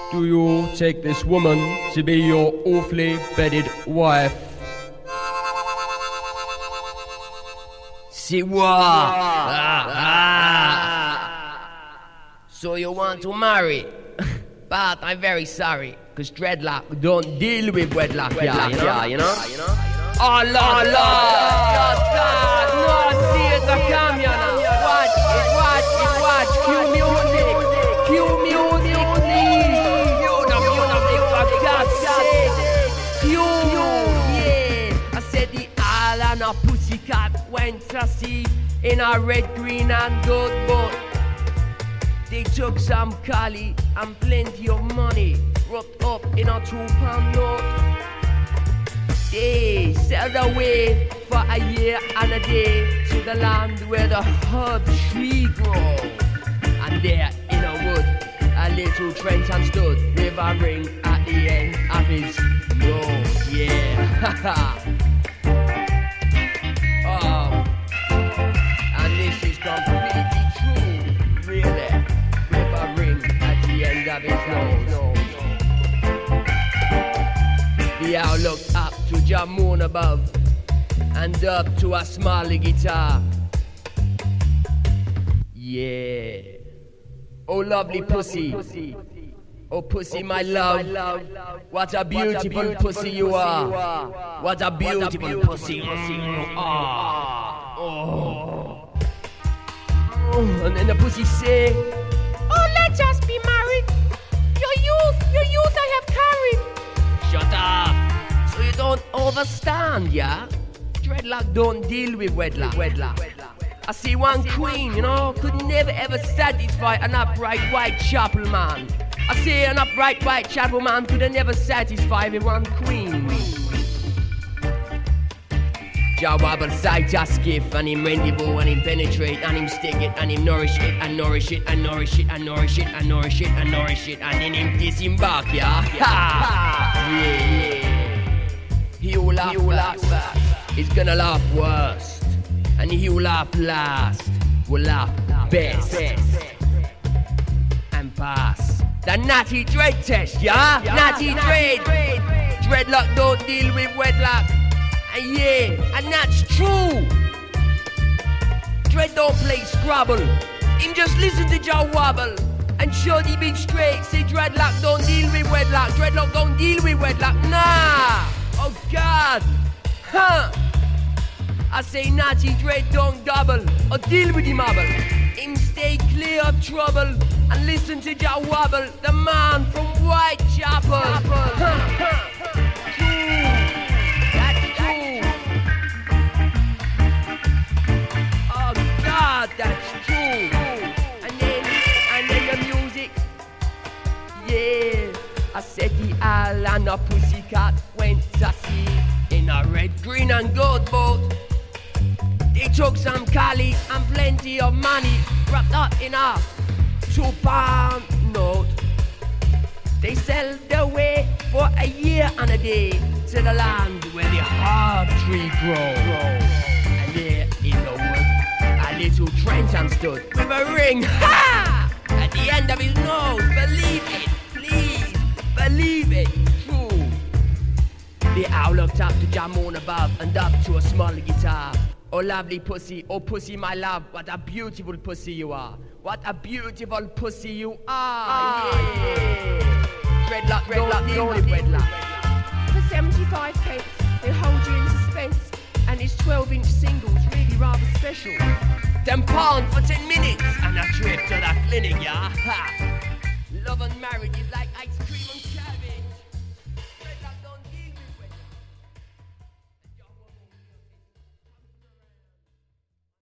Do you take this woman to be your awfully bedded wife? See what? So you want to marry? But I'm very sorry, cause dreadlock don't deal with wedlock, you know? Oh Lord, no, see it, come, you know. Watch it, cue music, please. You know, for God's sake. Cue, yeah. I said the owl and a pussycat went to sea in a red, green and gold boat. They took some collie and plenty of money wrapped up in a 2-pound note. They sailed away for a year and a day to the land where the herb tree grow. And there in a wood, a little Trenton stood with a ring at the end of his nose. Yeah, oh, and this is completely true, really. Of his nose. The owl looked up to the moon above and up to a small guitar. Yeah. Oh lovely pussy. Oh pussy my love. What a beautiful pussy you are. What a beautiful pussy you are. Oh. And then the pussy say, oh, let us be married. Your youth I have carried. Shut up. So you don't understand, yeah? Dreadlock don't deal with wedlock. I see one queen, you know, could never ever satisfy an upright white chapel man. I say an upright white chapel man could never satisfy with one queen. Jah wobble side, just skiff, and him rendezvous, and him penetrate, and him stick it, and him nourish it, and nourish it, and nourish it, and nourish it, and nourish it, and nourish it, and then him disembark, yeah? Yeah. He who laughs first is gonna laugh worst, and he who laugh last will laugh best, and pass the natty dread test, yeah? Natty dread. Dreadlock don't deal with wedlock. And yeah, and that's true. Dread don't play Scrabble. Him just listen to Jah wobble. And Shorty big straight say dreadlock don't deal with wedlock. Dreadlock don't deal with wedlock. Nah. Oh God. Huh. I say natty dread don't double or deal with him hobble. Him stay clear of trouble and listen to Jah wobble. The man from Whitechapel. That's true. And then the music. Yeah. I said the owl and the pussycat went to sea in a red, green and gold boat. They took some collie and plenty of money wrapped up in a 2-pound note. They sailed away for a year and a day to the land where the herb tree grows. And there in the woods little Trenton stood with a ring, ha! At the end of his nose. Believe it, please, believe it, true. The owl looked up to Jah moon above and up to a small guitar. Oh lovely pussy, oh pussy my love, what a beautiful pussy you are. What a beautiful pussy you are. Yeah. Dreadlock, deal with wedlock. For 75 pence, they hold you in suspense, and it's 12-inch singles, really rather special. £10 for 10 minutes and a trip to the clinic, yeah? Ha. Love and marriage is like ice cream.